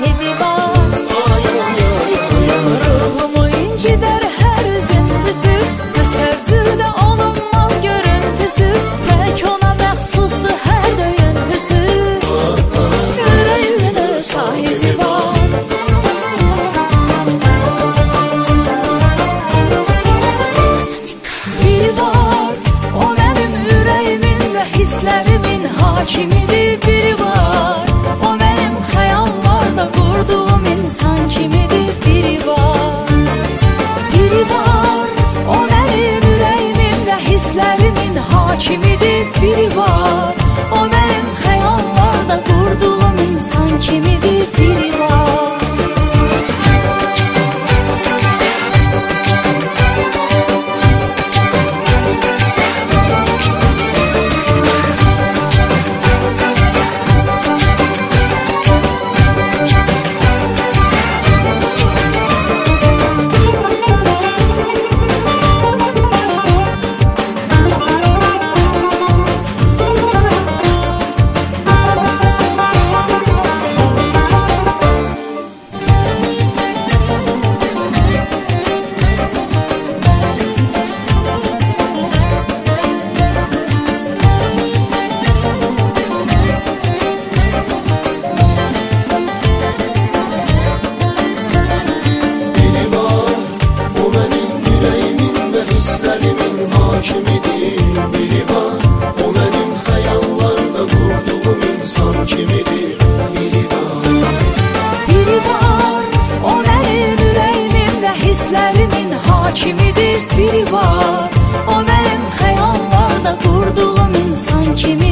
şahidi var. Ruhumu incider her üzüntüsü, təsəvvürdə olunmaz görüntüsü, tək ona məxsusdur hər döyüntüsü. Ürəyimdə şahidi var. Biri var, o mənim ürəyimin və hisslərimin hakimidir. Biri var, o mənim xəyallarda qurduğum insan kimidir. Biri var, biri var, o mənim ürəyimin və hisslərimin hakimidir. Biri var, o mənim xəyallarda qurduğum insan kimidir. Biri var. Biri var, o mənim xəyallarda qurduğum insan kimidir. Biri var, Biri var, o mənim ürəyimin və hisslərimin hakimidir. Biri var, o mənim xəyallarda qurduğum insan kimi.